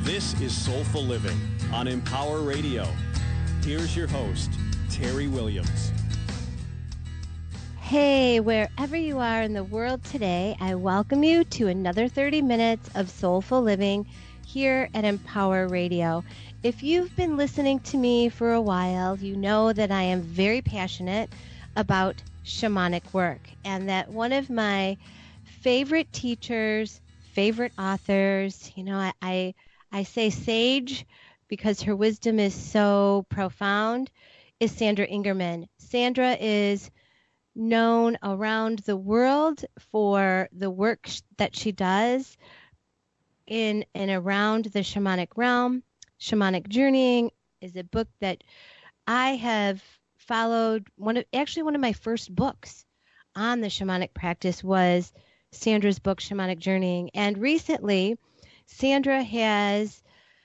This is Soulful Living on Empower Radio. Here's your host, Terry Williams. Hey, wherever you are in the world today, I welcome you to another 30 minutes of Soulful Living here at Empower Radio. If you've been listening to me for a while, you know that I am very passionate about shamanic work, and that one of my favorite teachers, favorite authors, I say sage because her wisdom is so profound, is Sandra Ingerman. Sandra is known around the world for the work that she does in and around the shamanic realm. Shamanic Journeying is a book that I have followed. One of my first books on the shamanic practice was Sandra's book, Shamanic Journeying. And recently, Sandra has,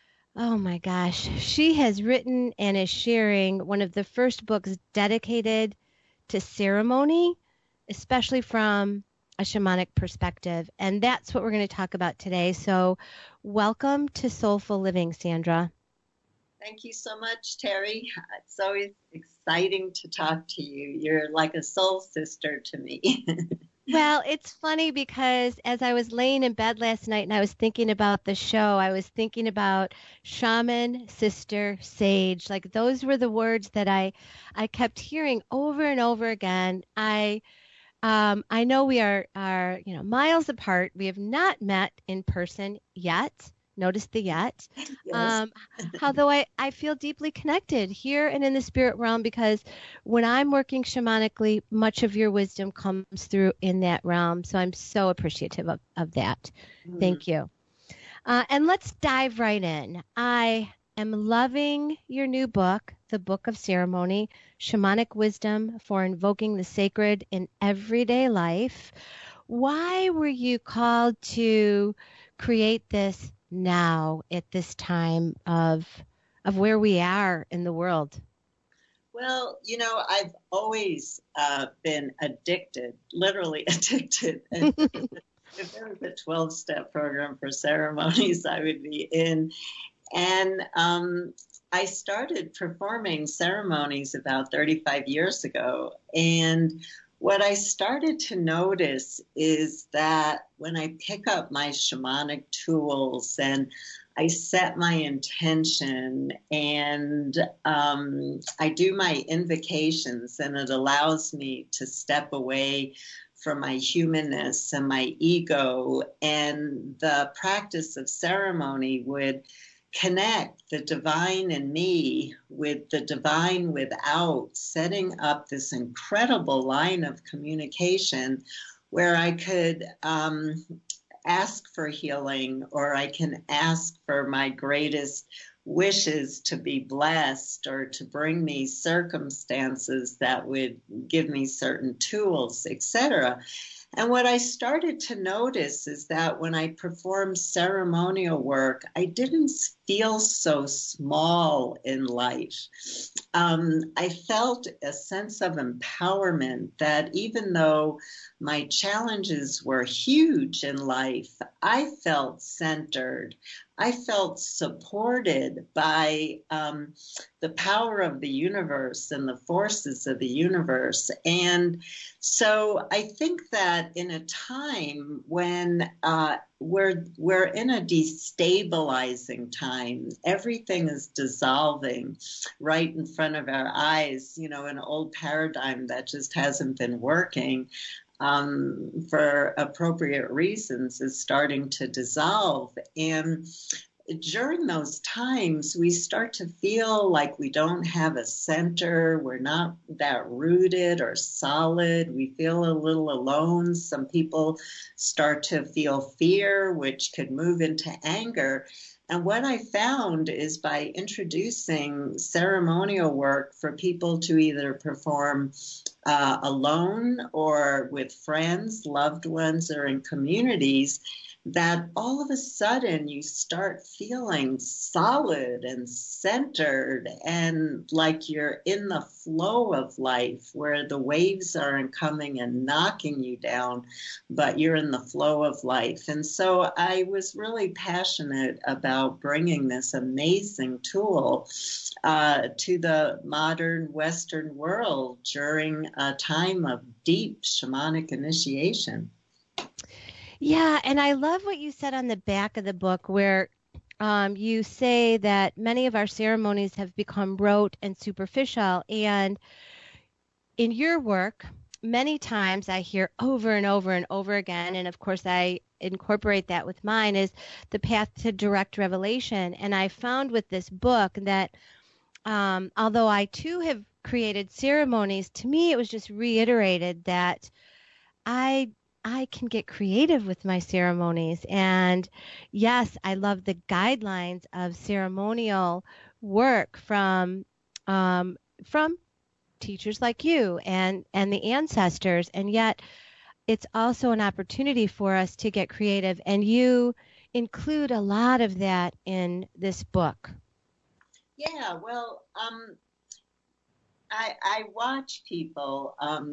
she has written and is sharing one of the first books dedicated to ceremony, especially from a shamanic perspective. And that's what we're going to talk about today. So welcome to Soulful Living, Sandra. Thank you so much, Terry. It's always exciting to talk to you. You're like a soul sister to me. Well, it's funny because as I was laying in bed last night and I was thinking about the show, I was thinking about shaman, sister, sage. Like those were the words that I kept hearing over and over again. I know we are miles apart. We have not met in person yet. Notice the yet. Yes. Although I feel deeply connected here and in the spirit realm, because when I'm working shamanically, much of your wisdom comes through in that realm. So I'm so appreciative of that. Mm-hmm. Thank you. And let's dive right in. I am loving your new book, The Book of Ceremony, Shamanic Wisdom for Invoking the Sacred in Everyday Life. Why were you called to create this now at this time of where we are in the world? Well, I've always been addicted, literally addicted. And if there was a 12-step program for ceremonies, I would be in. And I started performing ceremonies about 35 years ago. And what I started to notice is that when I pick up my shamanic tools and I set my intention and I do my invocations, and it allows me to step away from my humanness and my ego, and the practice of ceremony would connect the divine in me with the divine without, setting up this incredible line of communication where I could ask for healing, or I can ask for my greatest wishes to be blessed, or to bring me circumstances that would give me certain tools, etc. And what I started to notice is that when I performed ceremonial work, I didn't feel so small in life. I felt a sense of empowerment that even though my challenges were huge in life, I felt centered. I felt supported by the power of the universe and the forces of the universe. And so I think that in a time when we're in a destabilizing time, everything is dissolving right in front of our eyes, an old paradigm that just hasn't been working for appropriate reasons is starting to dissolve. And during those times, we start to feel like we don't have a center. We're not that rooted or solid. We feel a little alone. Some people start to feel fear, which could move into anger. And what I found is by introducing ceremonial work for people to either perform alone or with friends, loved ones, or in communities, that all of a sudden you start feeling solid and centered and like you're in the flow of life where the waves aren't coming and knocking you down, but you're in the flow of life. And so I was really passionate about bringing this amazing tool to the modern Western world during a time of deep shamanic initiation. Yeah, and I love what you said on the back of the book where you say that many of our ceremonies have become rote and superficial. And in your work, many times I hear over and over and over again, and of course I incorporate that with mine, is the path to direct revelation. And I found with this book that although I too have created ceremonies, to me it was just reiterated that I can get creative with my ceremonies. And yes, I love the guidelines of ceremonial work from teachers like you and the ancestors. And yet it's also an opportunity for us to get creative. And you include a lot of that in this book. Yeah, well, I watch people,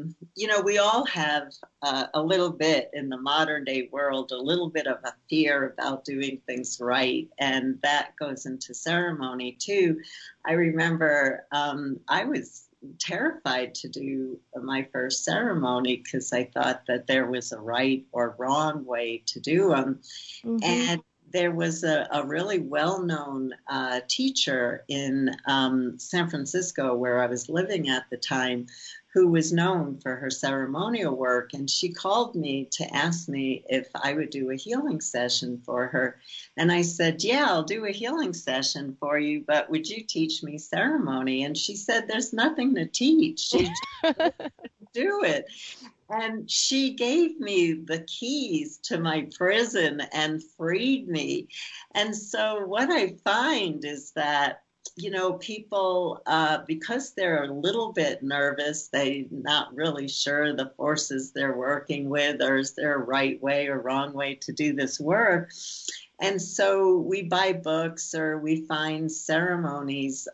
we all have a little bit in the modern day world, a little bit of a fear about doing things right. And that goes into ceremony too. I remember I was terrified to do my first ceremony because I thought that there was a right or wrong way to do them. Mm-hmm. And there was a really well-known teacher in San Francisco where I was living at the time who was known for her ceremonial work. And she called me to ask me if I would do a healing session for her. And I said, yeah, I'll do a healing session for you, but would you teach me ceremony? And she said, there's nothing to teach. You just do it. And she gave me the keys to my prison and freed me. And so what I find is that, people, because they're a little bit nervous, they're not really sure the forces they're working with, or is there a right way or wrong way to do this work? And so we buy books or we find ceremonies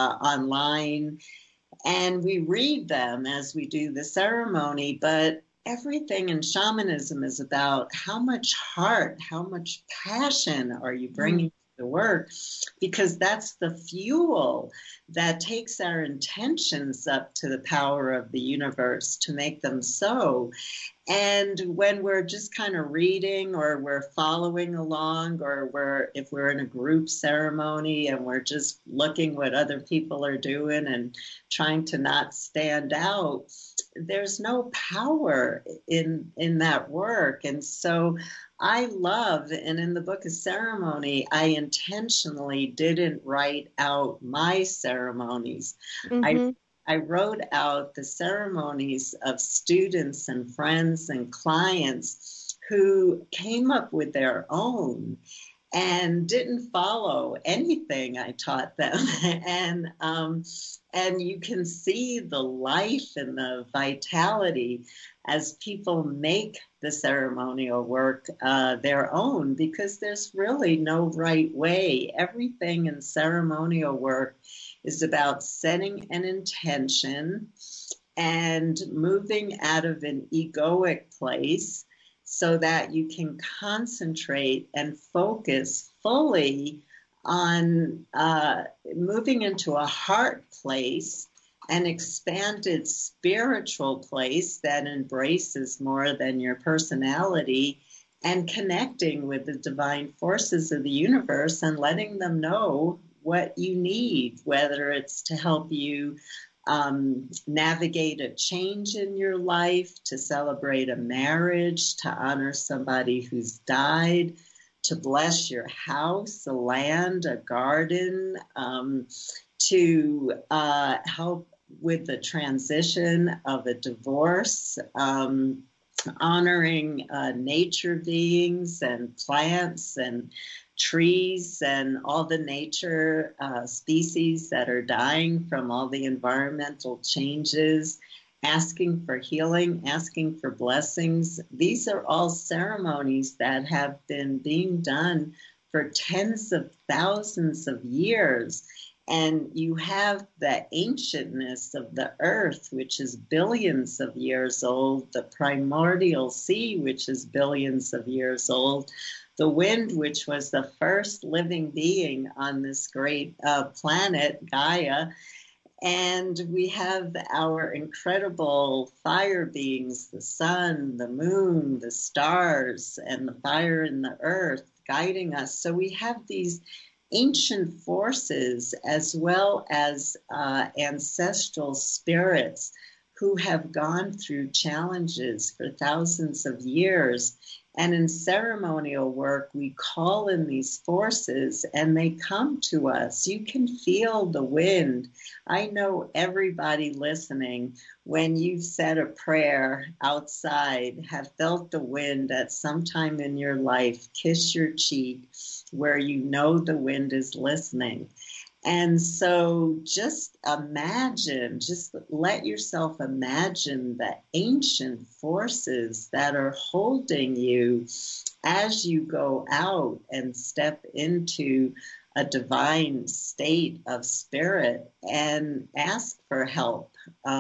online, and we read them as we do the ceremony, but everything in shamanism is about how much heart, how much passion are you bringing to the work, because that's the fuel that takes our intentions up to the power of the universe to make them so. And when we're just kind of reading or we're following along, or if we're in a group ceremony and we're just looking what other people are doing and trying to not stand out, there's no power in that work. And so I love, and in the Book of Ceremony, I intentionally didn't write out my ceremonies. Mm-hmm. I wrote out the ceremonies of students and friends and clients who came up with their own and didn't follow anything I taught them. And you can see the life and the vitality as people make the ceremonial work their own, because there's really no right way. Everything in ceremonial work is about setting an intention and moving out of an egoic place so that you can concentrate and focus fully on moving into a heart place, an expanded spiritual place that embraces more than your personality, and connecting with the divine forces of the universe and letting them know what you need, whether it's to help you navigate a change in your life, to celebrate a marriage, to honor somebody who's died, to bless your house, a land, a garden, to help with the transition of a divorce, honoring nature beings and plants and trees and all the nature species that are dying from all the environmental changes, asking for healing, asking for blessings. These are all ceremonies that have been being done for tens of thousands of years. And you have the ancientness of the earth, which is billions of years old, the primordial sea, which is billions of years old, the wind, which was the first living being on this great planet, Gaia. And we have our incredible fire beings, the sun, the moon, the stars, and the fire in the earth guiding us. So we have these ancient forces as well as ancestral spirits who have gone through challenges for thousands of years. And in ceremonial work, we call in these forces and they come to us. You can feel the wind. I know everybody listening, when you've said a prayer outside, have felt the wind at some time in your life kiss your cheek where you know the wind is listening. And so just imagine, just let yourself imagine the ancient forces that are holding you as you go out and step into a divine state of spirit and ask for help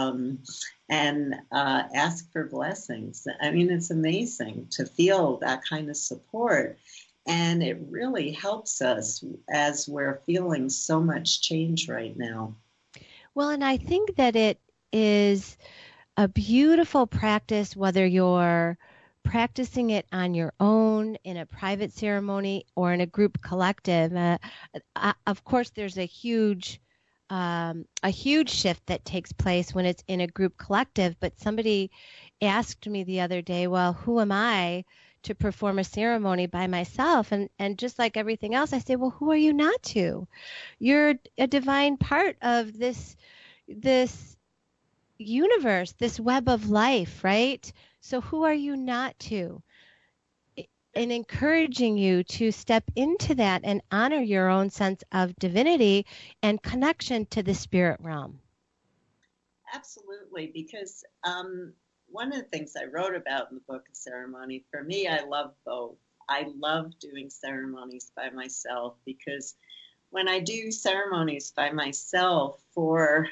and ask for blessings. I mean, it's amazing to feel that kind of support. And it really helps us as we're feeling so much change right now. Well, and I think that it is a beautiful practice, whether you're practicing it on your own in a private ceremony or in a group collective. Of course, there's a huge shift that takes place when it's in a group collective. But somebody asked me the other day, well, who am I to perform a ceremony by myself? And just like everything else, I say, well, who are you not to? You're a divine part of this universe, this web of life, right? So who are you not to? And encouraging you to step into that and honor your own sense of divinity and connection to the spirit realm. Absolutely, because one of the things I wrote about in the Book of Ceremony, for me, I love both. I love doing ceremonies by myself because when I do ceremonies by myself for,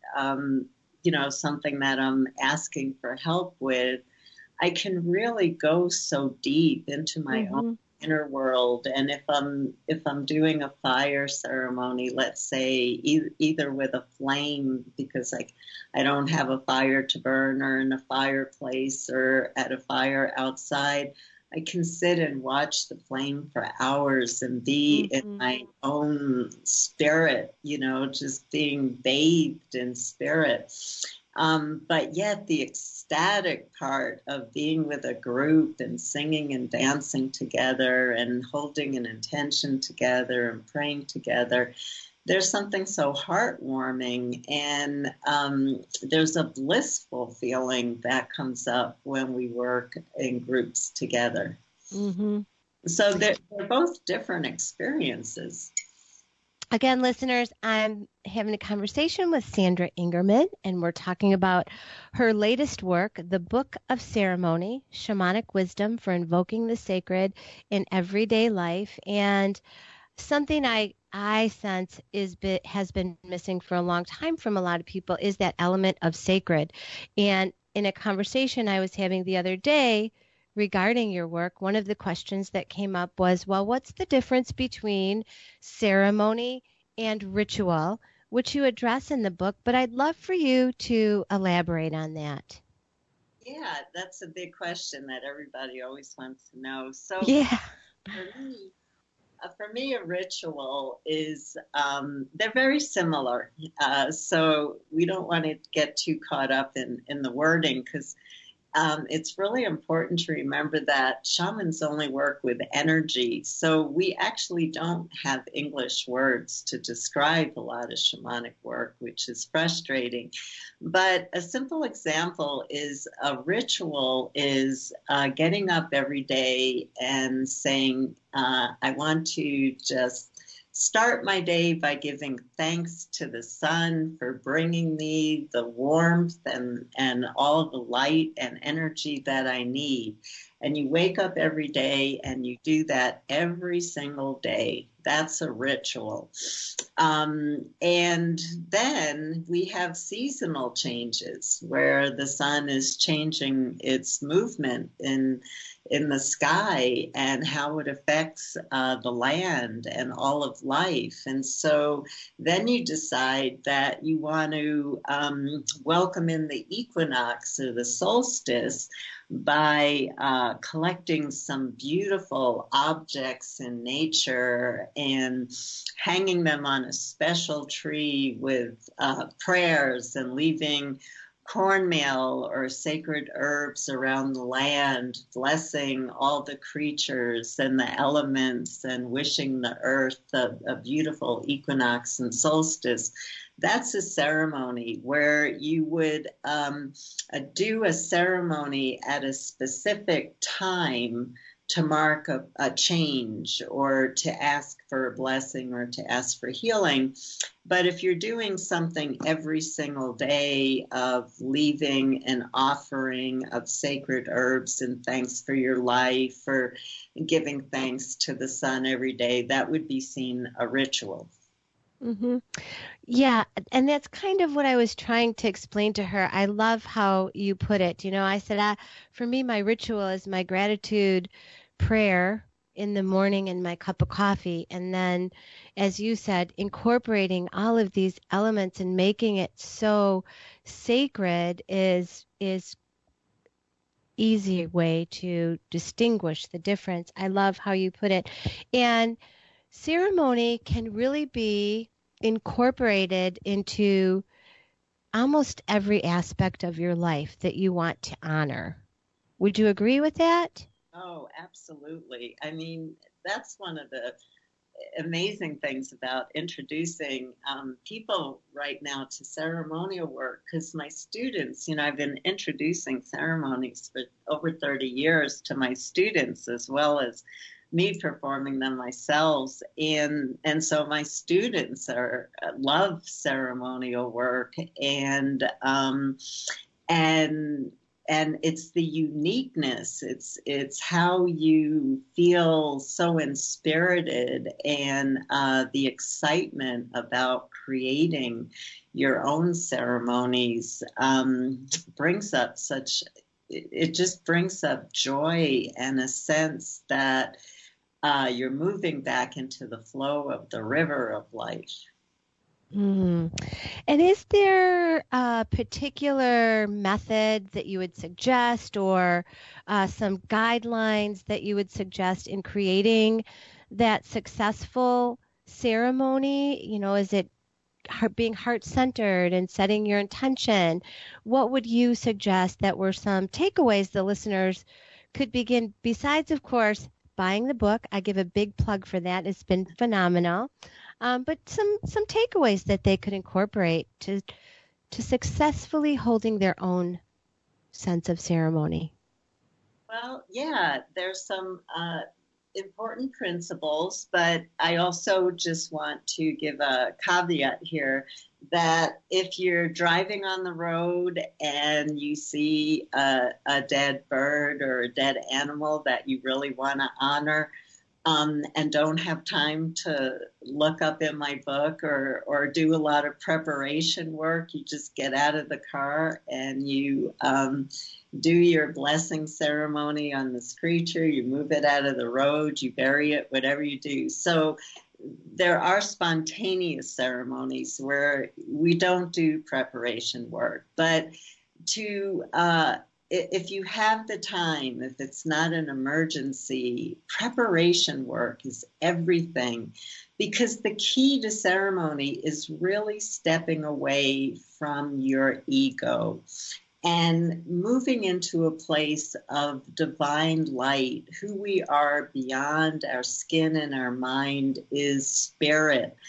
something that I'm asking for help with, I can really go so deep into my own inner world. And if I'm doing a fire ceremony, let's say either with a flame, because I don't have a fire to burn, or in a fireplace or at a fire outside, I can sit and watch the flame for hours and be in my own spirit, just being bathed in spirit. But yet the ecstatic part of being with a group and singing and dancing together and holding an intention together and praying together, there's something so heartwarming, and there's a blissful feeling that comes up when we work in groups together. So they're both different experiences. Again, listeners, I'm having a conversation with Sandra Ingerman, and we're talking about her latest work, The Book of Ceremony, Shamanic Wisdom for Invoking the Sacred in Everyday Life. And something I sense has been missing for a long time from a lot of people is that element of sacred. And in a conversation I was having the other day regarding your work, one of the questions that came up was, well, what's the difference between ceremony and ritual, which you address in the book, but I'd love for you to elaborate on that. Yeah, that's a big question that everybody always wants to know. So yeah. For me, a ritual is, they're very similar. So we don't want to get too caught up in the wording, because it's really important to remember that shamans only work with energy. So we actually don't have English words to describe a lot of shamanic work, which is frustrating. But a simple example is a ritual is getting up every day and saying, I want to just start my day by giving thanks to the sun for bringing me the warmth and all the light and energy that I need. And you wake up every day and you do that every single day. That's a ritual. And then we have seasonal changes where the sun is changing its movement in the sky and how it affects the land and all of life. And so then you decide that you want to welcome in the equinox or the solstice by collecting some beautiful objects in nature and hanging them on a special tree with prayers and leaving cornmeal or sacred herbs around the land, blessing all the creatures and the elements and wishing the earth a beautiful equinox and solstice. That's a ceremony where you would do a ceremony at a specific time to mark a change or to ask for a blessing or to ask for healing. But if you're doing something every single day of leaving an offering of sacred herbs and thanks for your life or giving thanks to the sun every day, that would be seen a ritual. Mm-hmm. Yeah, and that's kind of what I was trying to explain to her. I love how you put it. I said, for me, my ritual is my gratitude prayer in the morning and my cup of coffee. And then, as you said, incorporating all of these elements and making it so sacred is easy way to distinguish the difference. I love how you put it. And ceremony can really be incorporated into almost every aspect of your life that you want to honor. Would you agree with that? Oh, absolutely. I mean, that's one of the amazing things about introducing people right now to ceremonial work, because my students, I've been introducing ceremonies for over 30 years to my students as well as me performing them myself, and so my students love ceremonial work, and it's the uniqueness. It's how you feel so inspirited, and the excitement about creating your own ceremonies brings up it just brings up joy and a sense that you're moving back into the flow of the river of life. Mm. And is there a particular method that you would suggest or some guidelines that you would suggest in creating that successful ceremony? Is it being heart-centered and setting your intention? What would you suggest that were some takeaways the listeners could begin, besides, of course, buying the book? I give a big plug for that. It's been phenomenal. But some takeaways that they could incorporate to successfully holding their own sense of ceremony. Well, yeah, there's some important principles, but I also just want to give a caveat here that if you're driving on the road and you see a dead bird or a dead animal that you really want to honor, and don't have time to look up in my book or do a lot of preparation work, you just get out of the car and you do your blessing ceremony on this creature, you move it out of the road, you bury it, whatever you do. So there are spontaneous ceremonies where we don't do preparation work, but if you have the time, if it's not an emergency, preparation work is everything, because the key to ceremony is really stepping away from your ego and moving into a place of divine light. Who we are beyond our skin and our mind is spirit.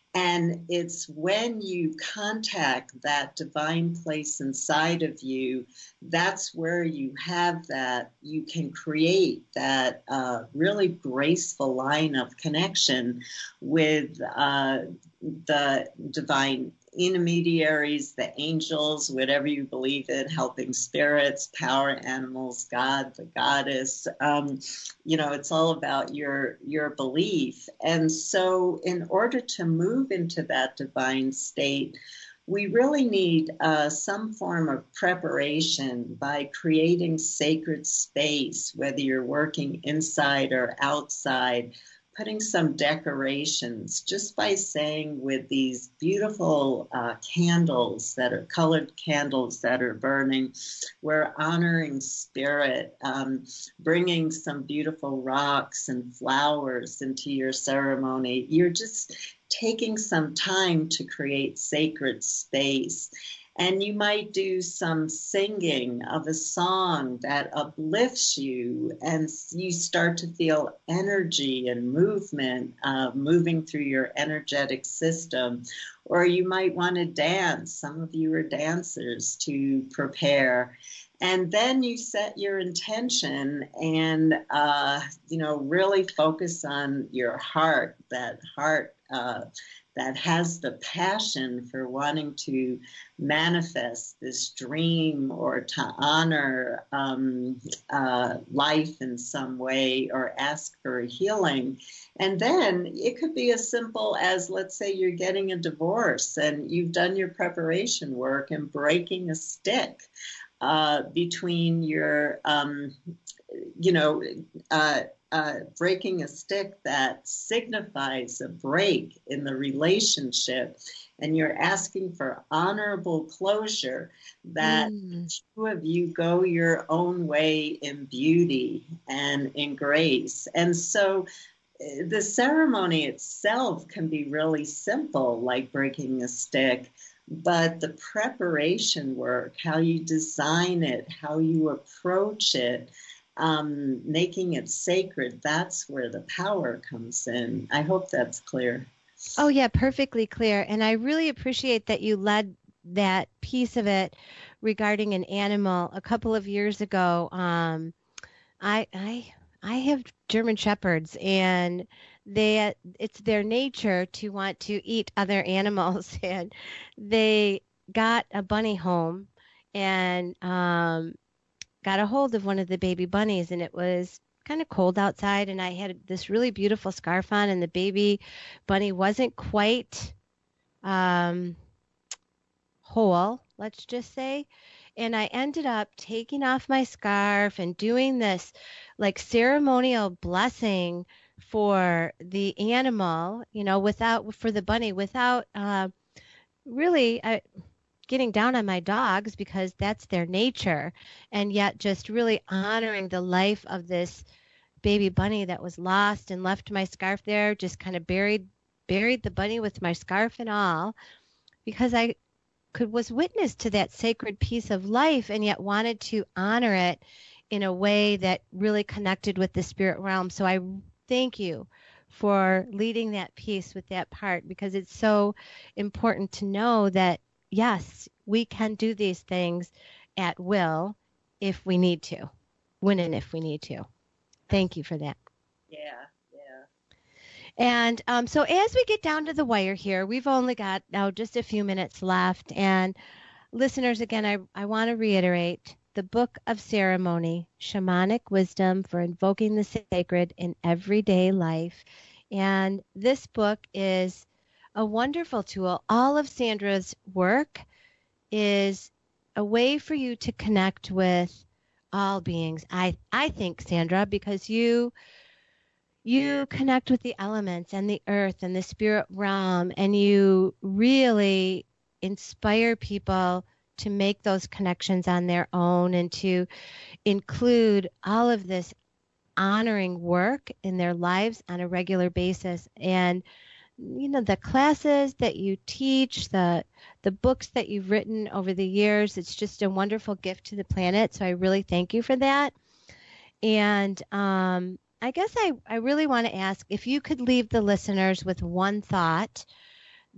And it's when you contact that divine place inside of you, that's where you have that, you can create that really graceful line of connection with the divine intermediaries, the angels, whatever you believe in, helping spirits, power animals, God, the goddess. It's all about your belief. And so in order to move into that divine state, we really need some form of preparation by creating sacred space, whether you're working inside or outside, putting some decorations, just by saying with these beautiful candles that are colored candles that are burning, we're honoring spirit, bringing some beautiful rocks and flowers into your ceremony. You're just taking some time to create sacred space. And you might do some singing of a song that uplifts you, and you start to feel energy and movement moving through your energetic system. Or you might want to dance. Some of you are dancers, to prepare. And then you set your intention and, really focus on your heart, that heart that has the passion for wanting to manifest this dream or to honor life in some way or ask for a healing. And then it could be as simple as, let's say you're getting a divorce and you've done your preparation work and breaking a stick between your, breaking a stick that signifies a break in the relationship, and you're asking for honorable closure, that two of you go your own way in beauty and in grace. And so the ceremony itself can be really simple, like breaking a stick, but the preparation work, how you design it, how you approach it, making it sacred, that's where the power comes in. I hope that's clear. Oh, yeah, perfectly clear. And I really appreciate that you led that piece of it regarding an animal. A couple of years ago, I have German Shepherds, and it's their nature to want to eat other animals. And they got a bunny home and got a hold of one of the baby bunnies, and it was kind of cold outside, and I had this really beautiful scarf on, and the baby bunny wasn't quite whole, let's just say. And I ended up taking off my scarf and doing this like ceremonial blessing for the animal, for the bunny, without really getting down on my dogs, because that's their nature, and yet just really honoring the life of this baby bunny that was lost, and left my scarf there, just kind of buried the bunny with my scarf and all, because I was witness to that sacred piece of life, and yet wanted to honor it in a way that really connected with the spirit realm. So I thank you for leading that piece with that part, because it's so important to know that yes, we can do these things at will if we need to, when and if we need to. Thank you for that. Yeah. And so as we get down to the wire here, we've only got now just a few minutes left. And listeners, again, I want to reiterate the Book of Ceremony, Shamanic Wisdom for Invoking the Sacred in Everyday Life. And this book is a wonderful tool. All of Sandra's work is a way for you to connect with all beings. I think, Sandra, because you connect with the elements and the earth and the spirit realm, and you really inspire people to make those connections on their own and to include all of this honoring work in their lives on a regular basis. And the classes that you teach, the books that you've written over the years, it's just a wonderful gift to the planet. So I really thank you for that. And I guess I really want to ask if you could leave the listeners with one thought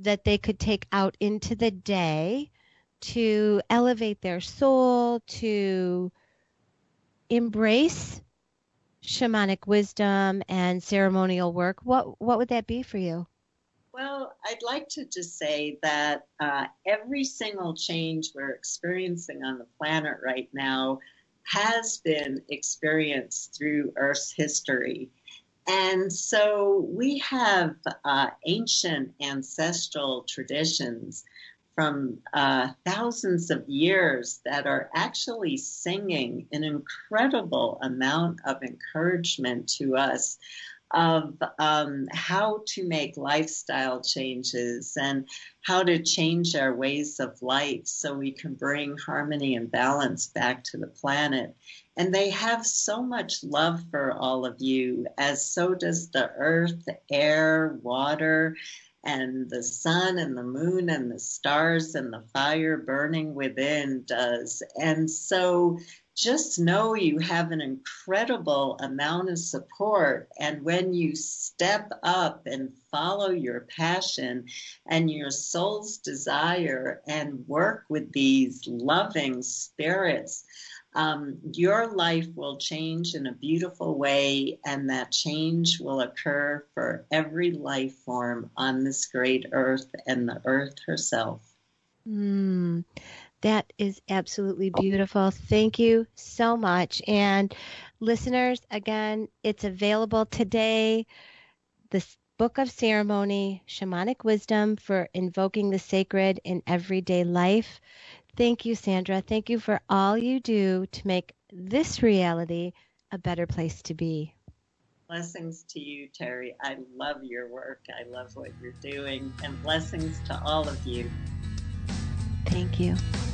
that they could take out into the day to elevate their soul, to embrace shamanic wisdom and ceremonial work, what would that be for you? Well, I'd like to just say that every single change we're experiencing on the planet right now has been experienced through Earth's history. And so we have ancient ancestral traditions from thousands of years that are actually singing an incredible amount of encouragement to us of how to make lifestyle changes and how to change our ways of life so we can bring harmony and balance back to the planet. And they have so much love for all of you, as so does the earth, air, water, and the sun and the moon and the stars and the fire burning within does. And so just know you have an incredible amount of support. And when you step up and follow your passion and your soul's desire and work with these loving spirits, your life will change in a beautiful way, and that change will occur for every life form on this great earth and the earth herself. That is absolutely beautiful. Thank you so much. And listeners, again, it's available today. The Book of Ceremony, Shamanic Wisdom for Invoking the Sacred in Everyday Life. Thank you, Sandra. Thank you for all you do to make this reality a better place to be. Blessings to you, Terry. I love your work. I love what you're doing. And blessings to all of you. Thank you.